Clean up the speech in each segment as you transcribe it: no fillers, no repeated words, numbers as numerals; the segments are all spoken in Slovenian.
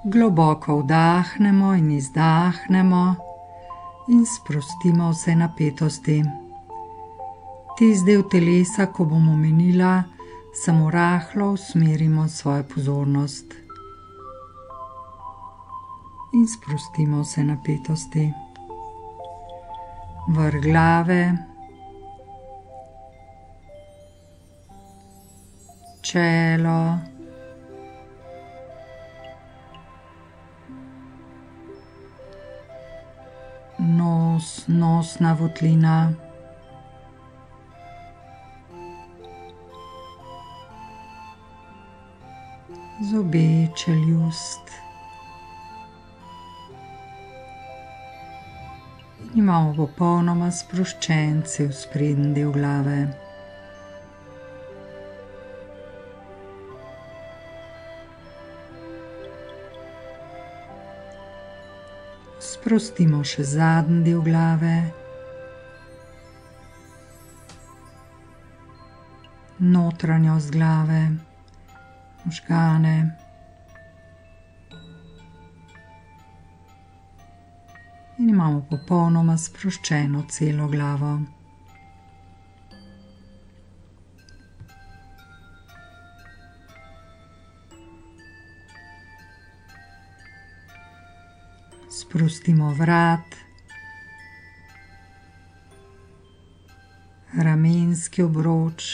Globoko vdahnemo in izdahnemo in sprostimo vse napetosti. Tisti del telesa, ko bomo minila, samo rahlo usmerimo svojo pozornost. In sprostimo vse napetosti. Vrh glave, čelo, nos, nosna votlina, zobe, čeljust. Imamo popolnoma sproščen cel sprednji del glave. Sprostimo še zadnji del glave, notranjost glave, možgane. In imamo popolnoma sproščeno celo glavo. Sprostimo vrat, ramenski obroč,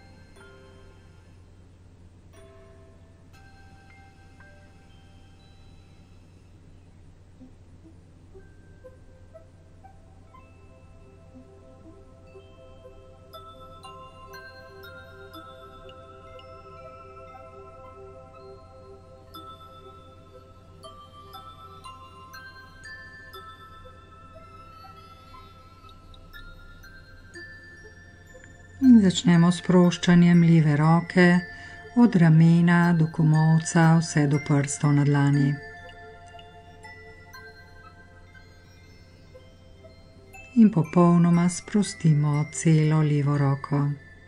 in začnemo s sproščanjem leve roke od ramena do komolca vse do prstov na dlani. In popolnoma sprostimo celo levo roko.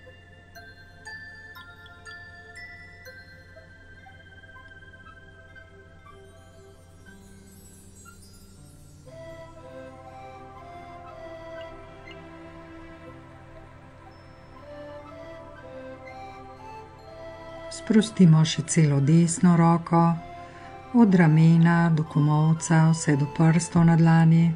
Sprostimo še celo desno roko, od ramena do komolca vse do prstov na dlani.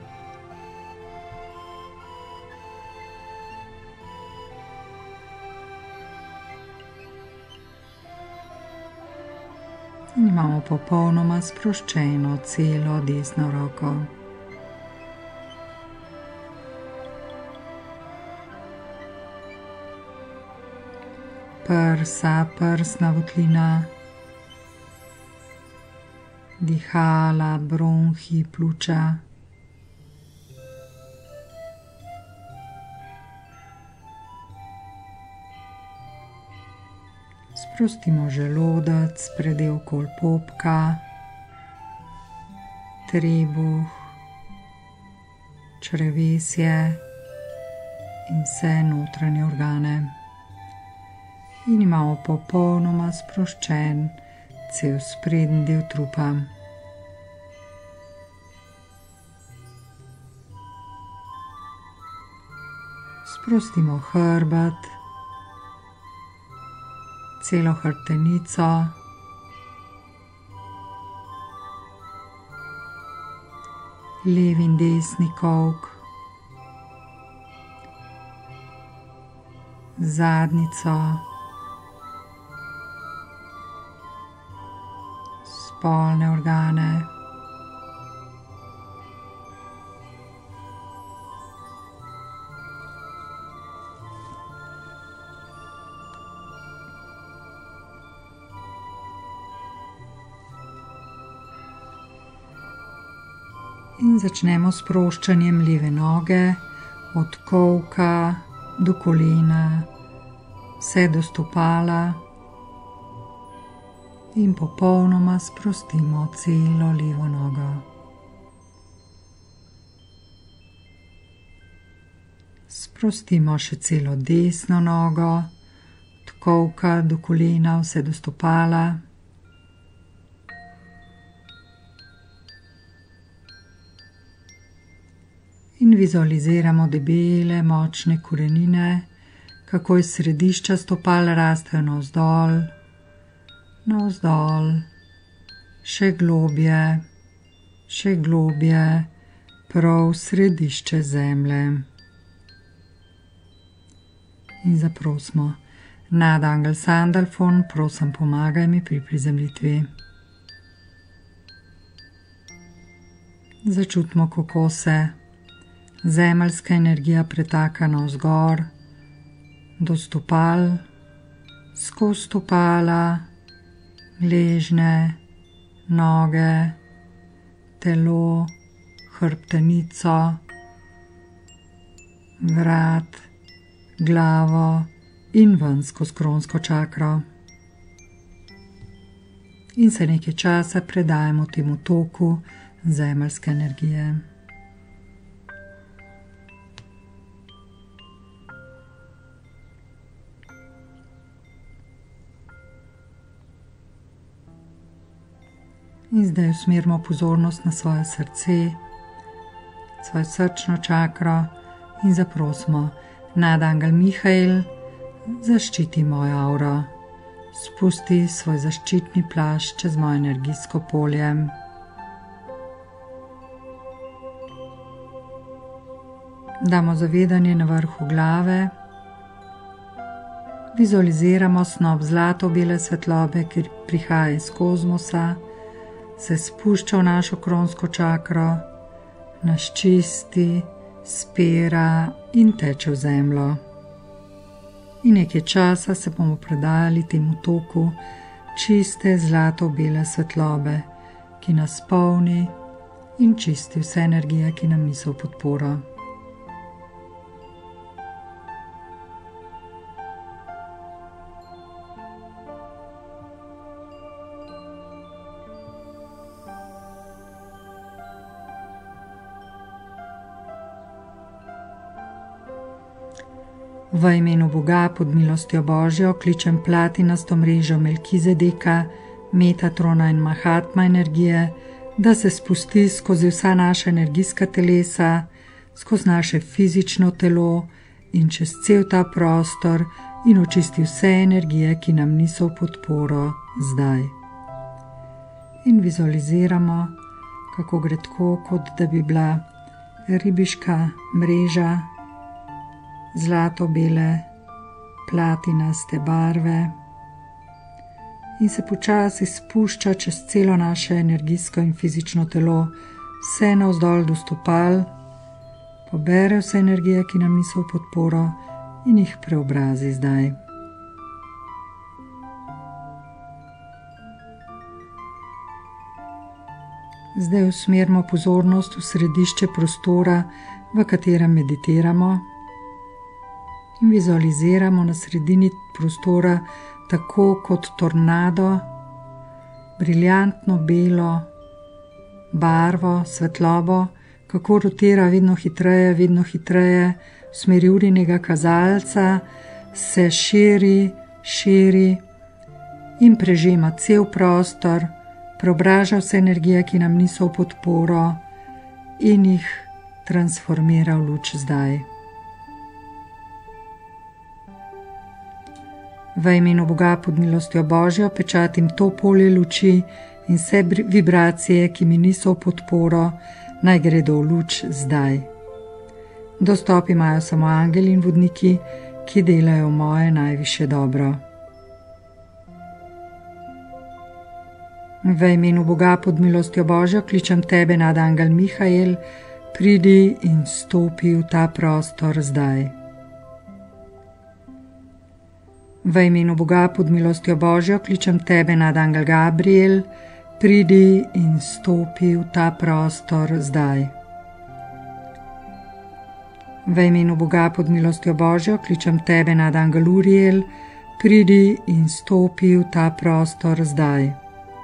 In imamo popolnoma sproščeno celo desno roko. Prsa, prsna votlina, dihala, bronhi, pljuča. Sprostimo želodec, predel okoli popka, trebuh, črevesje in vse notranje organe. In imamo popolnoma sproščen cel sprednji del trupa. Sprostimo hrbet, celo hrbtenico, levi in desni kolk, zadnjico, spolne organe, in začnemo s sproščanjem leve noge od kolka do kolena, vse do stopala. In popolnoma sprostimo celo levo nogo. Sprostimo še celo desno nogo, od kolka do kolena, vse do stopala. In vizualiziramo debele, močne korenine, kako iz središča stopal rastejo navzdol, navzdol, še globje, prav središče zemlje. In zaprosimo, Nadangel Sandalfon, prosim, pomagaj mi pri prizemljitvi. Začutimo, kako se zemeljska energija pretaka navzgor, do stopal, skozi stopala, gležnje, noge, telo, hrbtenico, vrat, glavo in ven skozi kronsko čakro. In se nekaj časa predajemo temu toku zemeljske energije. In zdaj usmerimo pozornost na svoje srce, svojo srčno čakro in zaprosimo, Nadangel Mihael, zaščiti mojo auro, spusti svoj zaščitni plašč čez moje energijsko polje. Damo zavedanje na vrhu glave, vizualiziramo snop zlato-bele svetlobe, ki prihaja iz kozmosa, se spušča v našo kronsko čakro, nas čisti, spira in teče v zemljo. In nekaj časa se bomo predajali temu toku čiste zlato-bele svetlobe, ki nas polni in čisti vse energije, ki nam niso v podporo. V imenu Boga pod milostjo Božjo kličem platinasto mrežo Melkizedeka, Metatrona in Mahatma energije, da se spusti skozi vsa naša energijska telesa, skozi naše fizično telo in čez cel ta prostor in očisti vse energije, ki nam niso v podporo zdaj. In vizualiziramo, kako gre tako, kot da bi bila ribiška mreža zlato-bele, platinaste barve in se počasi spušča čez celo naše energijsko in fizično telo, vse navzdol do stopal, pobere vse energije, ki nam niso v podporo in jih preobrazi zdaj. Zdaj usmerimo pozornost v središče prostora, v katerem meditiramo, in vizualiziramo na sredini prostora tako kot tornado, briljantno belo barvo, svetlobo, kako rotira vedno hitreje, v smeri urinega kazalca, se širi in prežema cel prostor, preobraža vse energije, ki nam niso v podporo in jih transformira v luč zdaj. V imenu Boga pod milostjo Božjo pečatim to polje luči in vse vibracije, ki mi niso v podporo, naj gredo v luč zdaj. Dostop imajo samo angeli in vodniki, ki delajo v moje najvišje dobro. V imenu Boga pod milostjo Božjo kličem tebe, Nadangel Mihael, pridi in stopi v ta prostor zdaj. V imenu Boga pod milostjo Božjo kličem tebe, Nadangel Gabriel, pridi in stopi v ta prostor zdaj. V imenu Boga pod milostjo Božjo kličem tebe, Nadangel Uriel, pridi in stopi v ta prostor zdaj.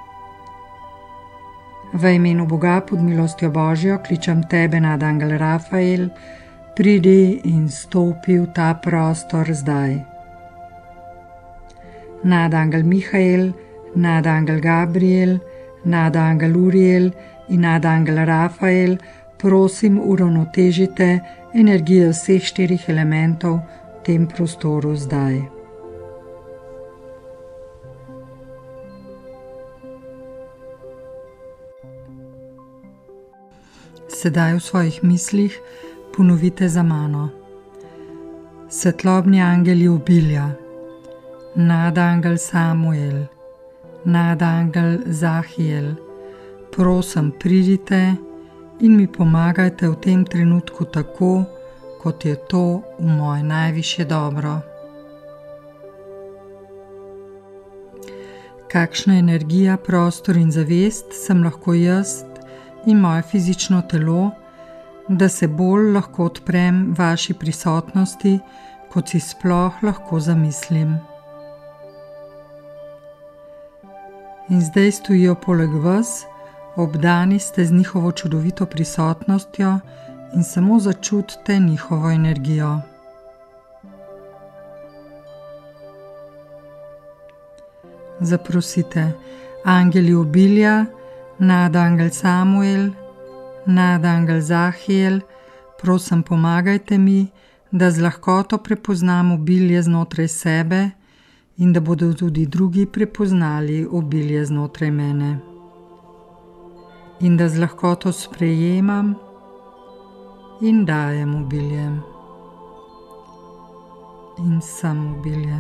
V imenu Boga pod milostjo Božjo kličem tebe, Nadangel Rafael, pridi in stopi v ta prostor zdaj. Nadangel Mihael, Nadangel Gabriel, Nadangel Uriel in Nadangel Rafael, prosim, uravnotežite energijo vseh 4 elementov v tem prostoru zdaj. Sedaj v svojih mislih ponovite za mano. Svetlobni angeli obilja, nadangel Samuel, nadangel Zahiel, prosim, pridite in mi pomagajte v tem trenutku tako, kot je to v moje najvišje dobro. Kakšna energija, prostor in zavest sem lahko jaz in moje fizično telo, da se bolj lahko odprem vaši prisotnosti, kot si sploh lahko zamislim. In zdaj stojijo poleg vas, obdani ste z njihovo čudovito prisotnostjo in samo začutite njihovo energijo. Zaprosite, angeli obilja, nadangel Samuel, nadangel Zahiel, prosim, pomagajte mi, da z lahkoto prepoznam obilje znotraj sebe in da bodo tudi drugi prepoznali obilje znotraj mene. In da z lahkoto sprejemam in dajem obilje. In sem obilje.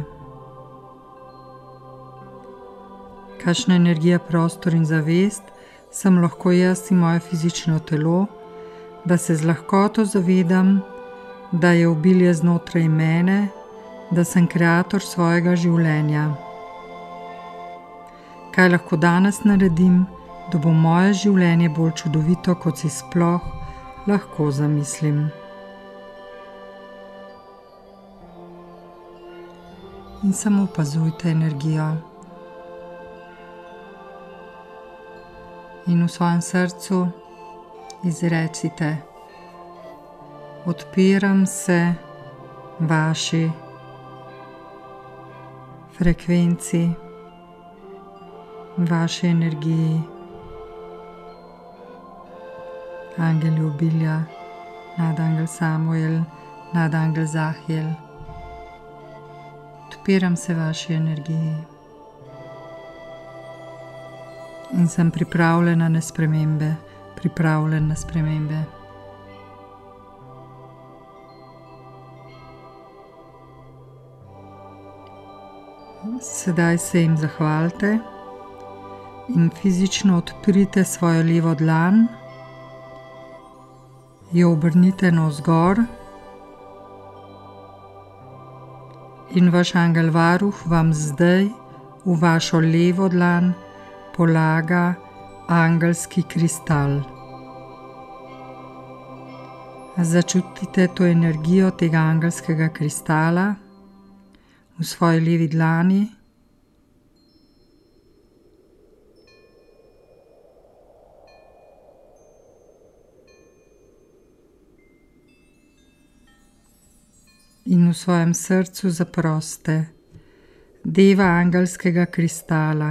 Kakšna energija, prostor in zavest sem lahko jaz in moje fizično telo, da se z lahkoto zavedam, da je obilje znotraj mene, da sem kreator svojega življenja. Kaj lahko danes naredim, da bo moje življenje bolj čudovito, kot si sploh lahko zamislim. In samo opazujte energijo. In v svojem srcu izrecite: odpiram se vaši frekvenci, vaši energiji. Angeli obilja, nadangel Samuel, nadangel Zahiel. Odpiram se vaši energiji. In sem pripravljena na spremembe, pripravljen na spremembe. Sedaj se jim zahvalite in fizično odprite svojo levo dlan, jo obrnite navzgor in vaš angel varuh vam zdaj v vašo levo dlan polaga angelski kristal. Začutite to energijo tega angelskega kristala v svoji levi dlani. In v svojem srcu zaprosite: Deva angelskega kristala,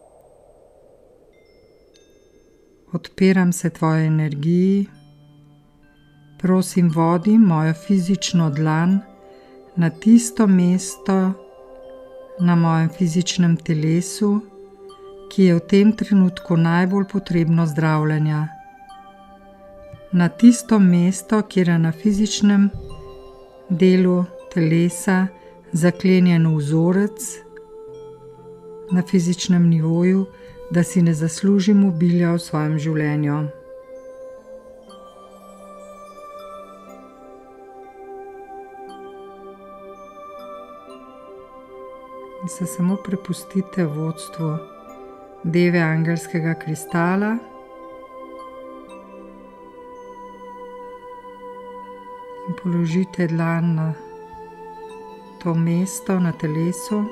odpiram se tvoji energiji, prosim, vodi mojo fizično dlan na tisto mesto na mojem fizičnem telesu, ki je v tem trenutku najbolj potrebno zdravljenja. Na tisto mesto, kjer je na fizičnem delu telesa zaklenjen vzorec na fizičnem nivoju, da si ne zaslužim obilja v svojem življenju. In se samo prepustite vodstvu deve angelskega kristala in položite dlan na to mesto na telesu.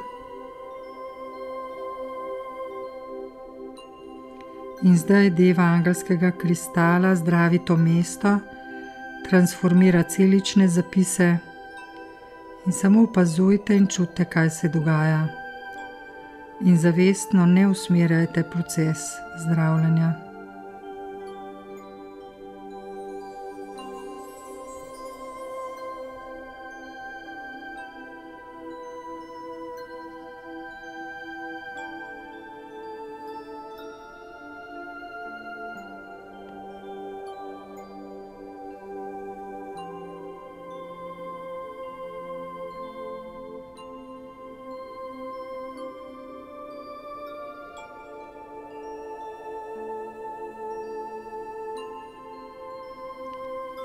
In zdaj deva angelskega kristala zdravi to mesto, transformira celične zapise in samo opazujte in čutite, kaj se dogaja. In zavestno ne usmerjajte proces zdravljenja.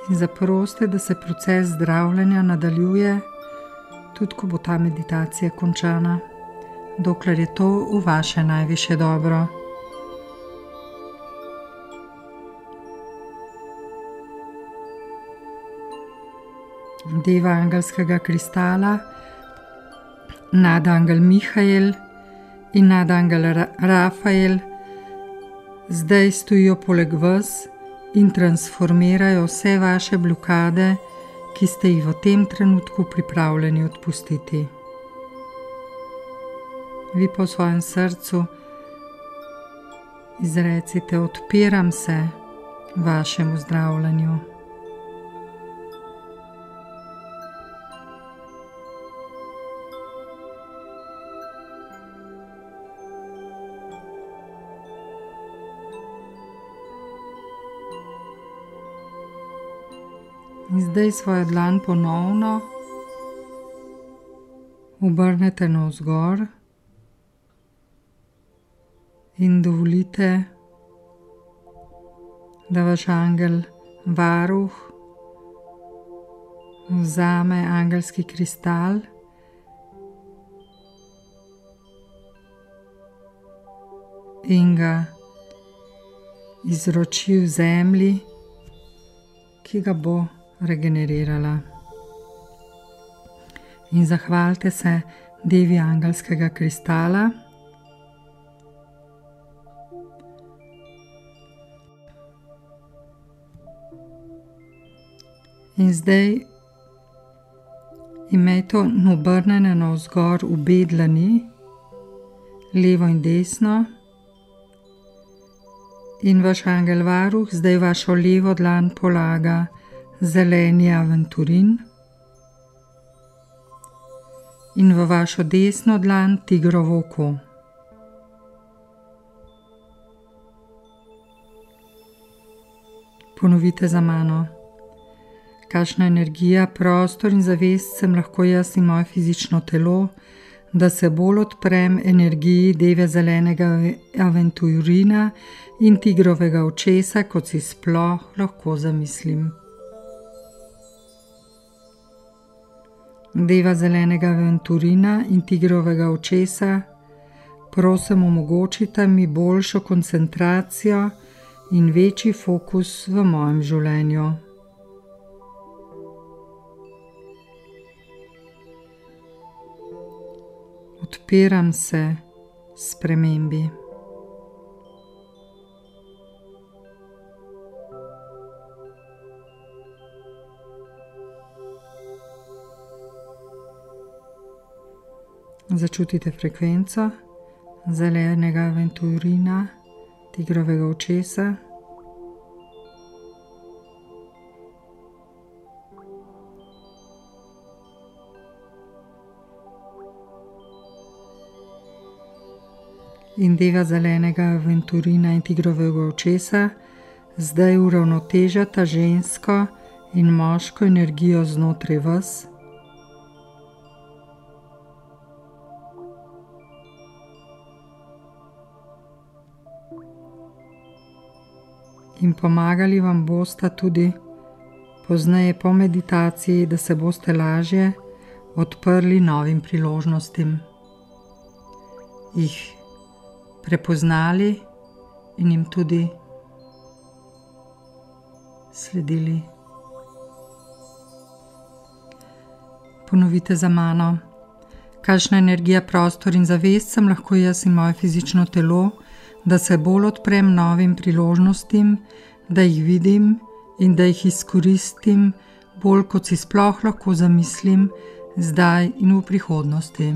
In zaproste, da se proces zdravljenja nadaljuje, tudi ko bo ta meditacija končana, dokler je to v vaše najvišje dobro. Deva angelskega kristala, nadangel Mihael in nadangel Rafael zdaj stojijo poleg vas in transformirajo vse vaše blokade, ki ste jih v tem trenutku pripravljeni odpustiti. Vi pa v svojem srcu izrecite: odpiram se vašemu zdravljenju. In zdaj svojo dlan ponovno obrnete navzgor in dovolite, da vaš angel varuh vzame angelski kristal in ga izroči v zemlji, ki ga bo regenerirala. In zahvalite se devi angelskega kristala. In zdaj imejte obrnjene navzgor obe dlani, levo in desno. In vaš angel varuh zdaj vašo levo dlan polaga zeleni aventurin in v vašo desno dlan tigrovo oko. Ponovite za mano: kakšna energija, prostor in zavest sem lahko jaz in moje fizično telo, da se bolj odprem energiji deve zelenega aventurina in tigrovega očesa, kot si sploh lahko zamislim. Deva zelenega aventurina in tigrovega očesa, prosim, omogočite mi boljšo koncentracijo in večji fokus v mojem življenju. Odpiram se spremembi. Začutite frekvenco zelenega aventurina, tigrovega očesa. In deva zelenega aventurina in tigrovega očesa zdaj uravnotežata žensko in moško energijo znotraj vas. In pomagali vam bosta tudi pozneje po meditaciji, da se boste lažje odprli novim priložnostim, jih prepoznali in jim tudi sledili. Ponovite za mano: kakšna energija, prostor in zavest sem lahko jaz in moje fizično telo, da se bolj odprem novim priložnostim, da jih vidim in da jih izkoristim bolj, kot si sploh lahko zamislim, zdaj in v prihodnosti.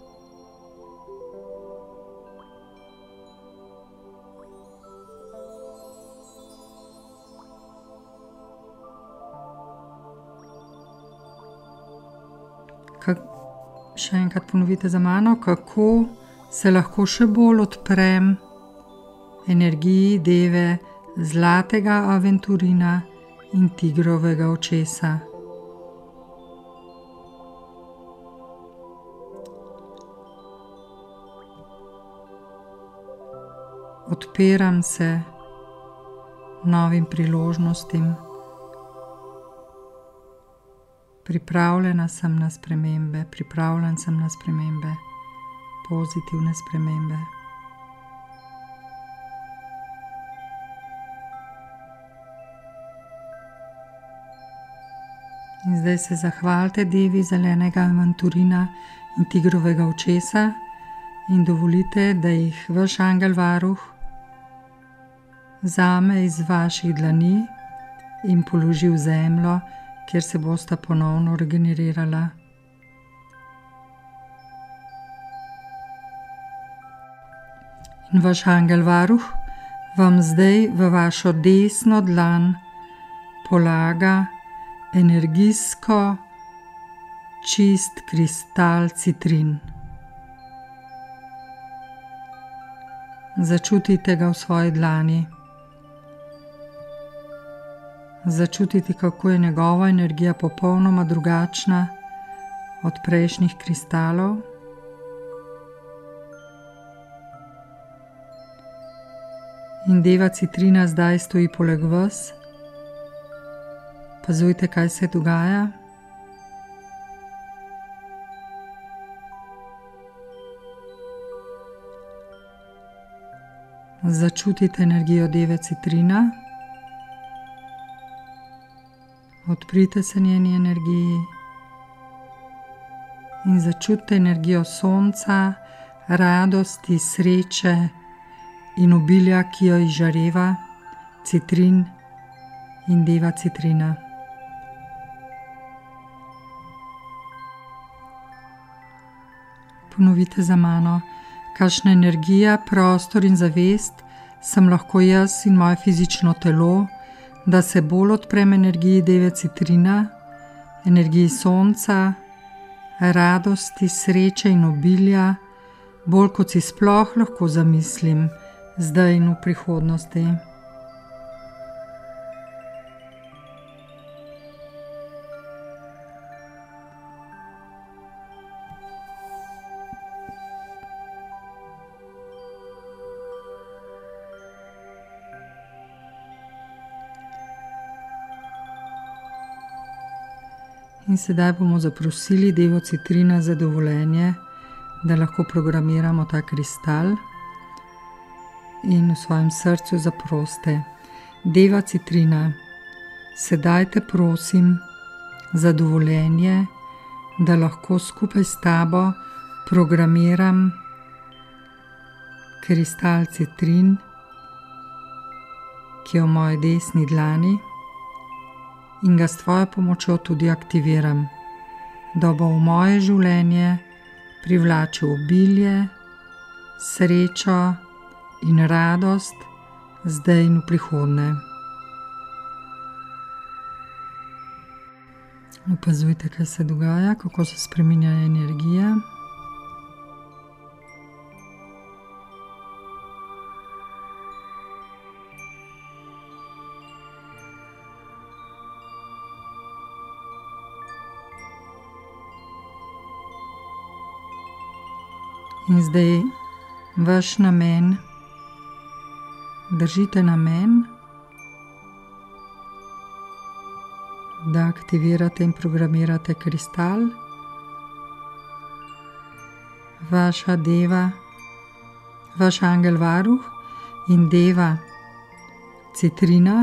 Še enkrat ponovite za mano, kako se lahko še bolj odprem energiji deve zlatega aventurina in tigrovega očesa. Odpiram se novim priložnostim Pripravljena sem na spremembe, pripravljen sem na spremembe, pozitivne spremembe. In zdaj se zahvalite devi zelenega avanturina in tigrovega očesa in dovolite, da jih vaš angel varuh vzame iz vaših dlani in položi v zemljo, kjer se bosta ponovno regenerirala. In vaš angel varuh vam zdaj v vašo desno dlan polaga energijsko čist kristal citrin. Začutite ga v svoji dlani. Začutite, kako je njegova energija popolnoma drugačna od prejšnjih kristalov. In deva citrina zdaj stoji poleg vas. Opazujte, kaj se dogaja. Začutite energijo deve citrina. Odprite se njeni energiji in začutite energijo sonca, radosti, sreče in obilja, ki jo izžareva citrin in deva citrina. Ponovite za mano, kakšna energija, prostor in zavest sem lahko jaz in moje fizično telo, da se bolj odprem energiji deve citrina, energiji sonca, radosti, sreče in obilja, bolj kot si sploh lahko zamislim, zdaj in v prihodnosti. In sedaj bomo zaprosili devo citrina za dovoljenje, da lahko programiramo ta kristal in v svojem srcu zaproste. Deva citrina, sedaj te prosim za dovoljenje, da lahko skupaj s tabo programiram kristal citrin, ki je v moji desni dlani, in ga s tvojo pomočjo tudi aktiviram, da bo v moje življenje privlačil obilje, srečo in radost zdaj in v prihodnje. Opazujte, kaj se dogaja, kako se spreminja energija. In zdaj vaš namen, držite namen, da aktivirate in programirate kristal. Vaša deva, vaš angel varuh in deva citrina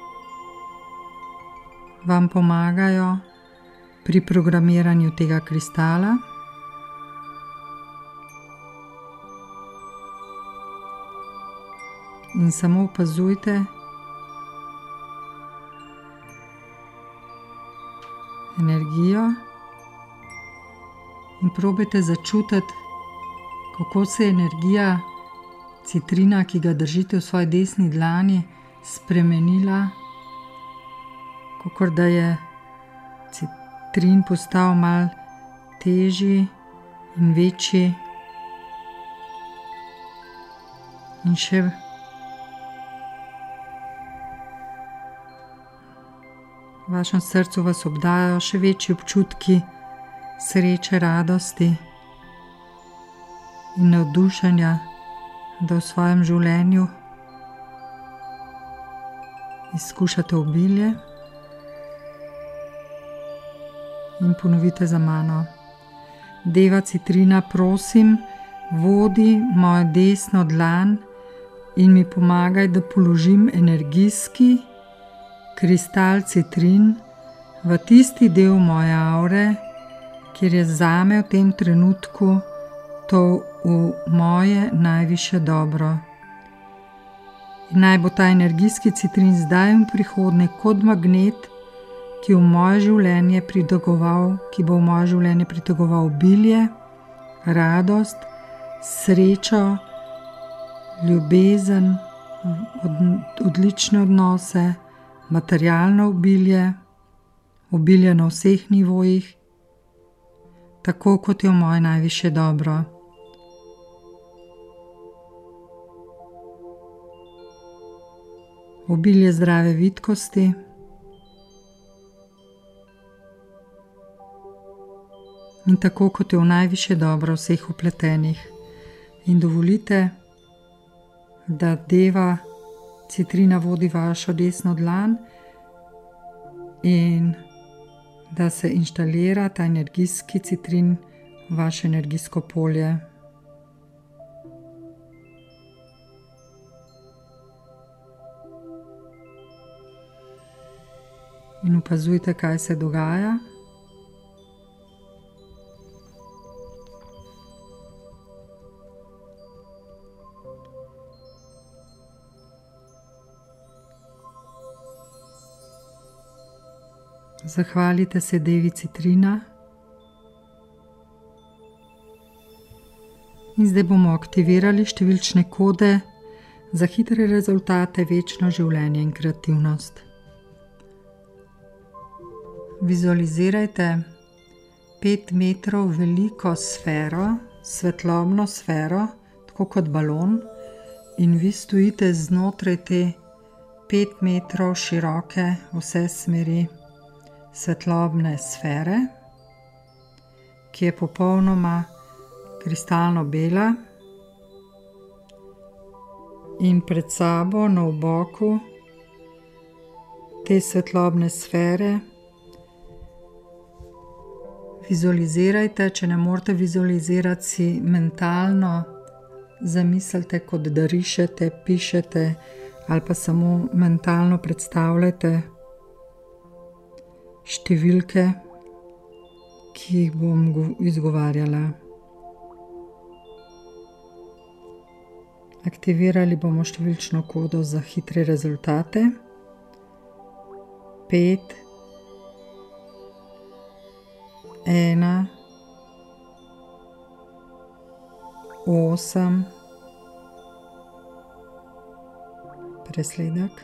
vam pomagajo pri programiranju tega kristala. In samo opazujte energijo in probajte začutiti, kako se je energija citrina, ki ga držite v svoji desni dlani, spremenila, kakor da je citrin postal malo težji in večji in še v vašem srcu vas obdajajo še večji občutki sreče, radosti in navdušenja, da v svojem življenju izkušate obilje in ponovite za mano. Deva Citrina, prosim, vodi mojo desno dlan in mi pomagaj, da položim energijski kristal citrin v tisti del moje avre, kjer je zame v tem trenutku to v moje najvišje dobro. In naj bo ta energijski citrin zdaj in v prihodnje kot magnet, ki bo v moje življenje pritegoval obilje, radost, srečo, ljubezen, odlične odnose, materialno obilje, obilje na vseh nivojih, tako kot je v moje najvišje dobro. Obilje zdrave vitkosti, in tako kot je v najvišje dobro vseh vpletenih. In dovolite, da Deva Citrina vodi vašo desno dlan in da se inštalira ta energijski citrin v vaše energijsko polje. In opazujte, kaj se dogaja. Zahvalite se Devi Citrina. In zdaj bomo aktivirali številčne kode za hitre rezultate, večno življenje in kreativnost. Vizualizirajte 5 metrov veliko sfero, svetlobno sfero, tako kot balon, in vi stojite znotraj te 5 metrov široke vse smeri svetlobne sfere, ki je popolnoma kristalno bela, in pred sabo na oboku te svetlobne sfere vizualizirajte, če ne morete vizualizirati, si mentalno zamislite, kot da rišete, pišete ali pa samo mentalno predstavljate številke, ki jih bom izgovarjala. Aktivirali bomo številčno kodo za hitre rezultate. 5, 1, 8, presledek,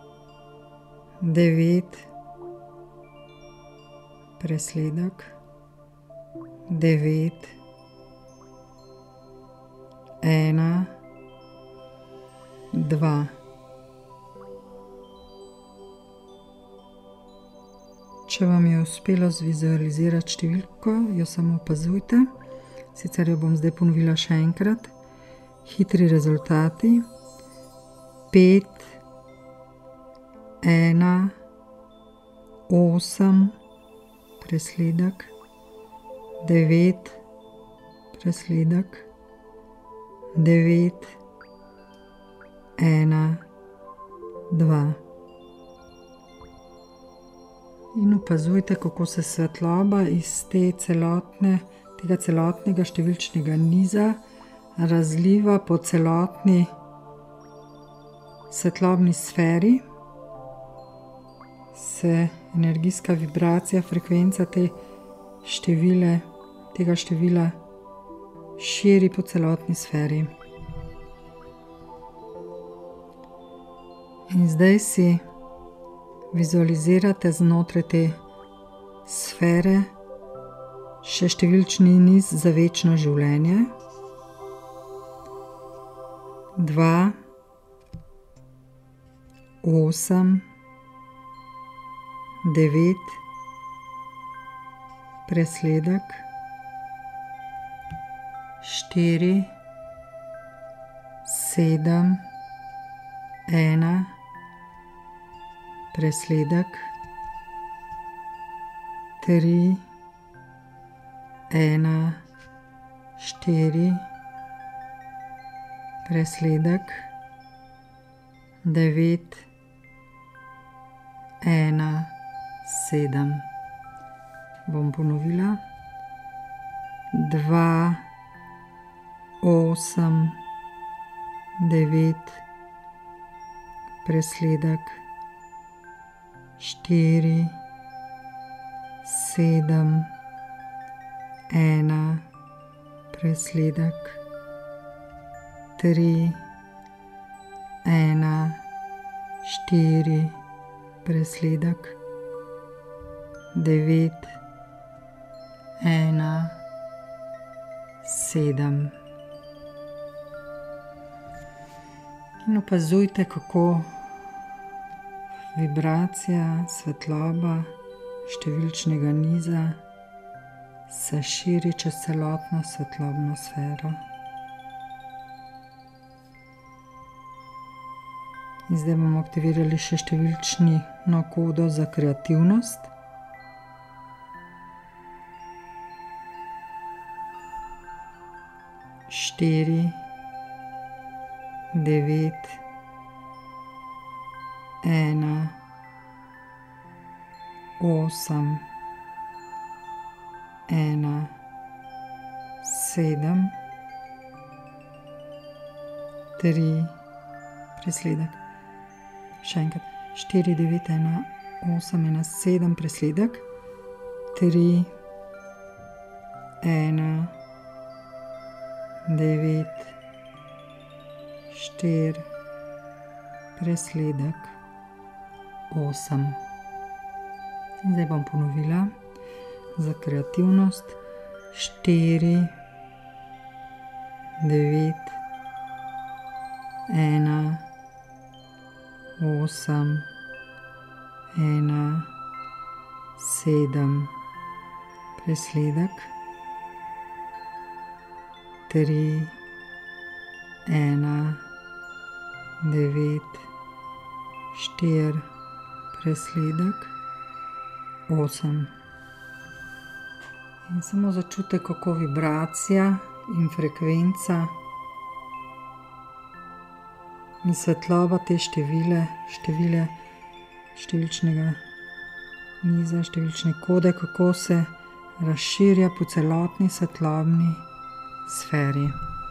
9, presledek, 9, 1, 2. Če vam je uspelo zvizualizirati številko, jo samo opazujte, sicer jo bom zdaj ponovila še enkrat. Hitri rezultati. 5, 1, 8, presledek, 9, presledek, 9, 1, 2. In opazujte, kako se svetloba iz tega celotnega številčnega niza razliva po celotni svetlobni sferi. Se energijska vibracija, frekvenca tega števila širi po celotni sferi. In zdaj si vizualizirate znotraj te sfere še številčni niz za večno življenje. 2, 8, 9, presledek, 4, 7, 1, presledek, 3, 1, 4, presledek 9, 1, 7. Bom ponovila. 2, 8, 9, presledek 4, 7, 1, presledek 3, 1, 4, presledek 9, 1, 7. In opazujte, kako vibracija, svetloba številčnega niza se širi čez celotno svetlobno sfero. In zdaj bomo aktivirali še številčno kodo za kreativnost. 4, 9, 1, 8, 1, 7, 3, presledek. Še enkrat. 4, 9, 1, 8, 1, 7, presledek. 3, 1, 9, 4, presledek 8. In zdaj bom ponovila za kreativnost. 4, 9, 1, 8, 1, 7, presledek 3, 1, 9, 4, presledek 8. In samo začutite, kako vibracija in frekvenca in svetloba te številčnega niza, številčne kode, kako se razširja po celotni svetlobni sferi.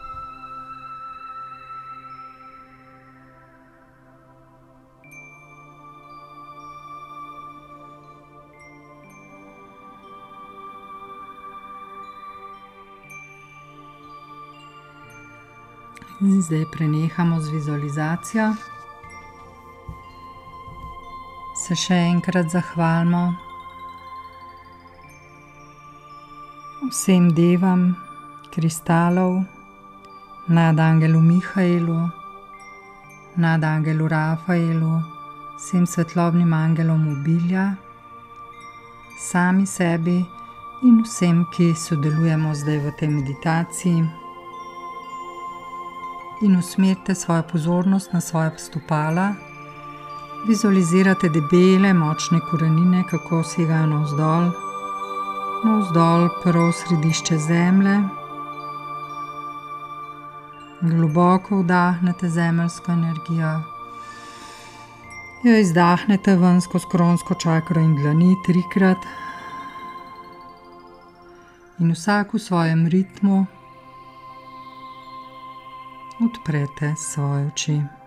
In zdaj prenehamo z vizualizacijo. Se še enkrat zahvalimo vsem devam kristalov, nadangelu Mihaelu, nadangelu Rafaelu, vsem svetlobnim angelom obilja, sami sebi in vsem, ki sodelujemo zdaj v tej meditaciji. In usmerite svojo pozornost na svoja stopala. Vizualizirate debele, močne korenine, kako segajo navzdol, prvo središče zemlje. Globoko vdahnete zemeljsko energijo. Jo izdahnete ven skozi kronsko čakro in dlani 3-krat. In vsak v svojem ritmu odprete svoje oči.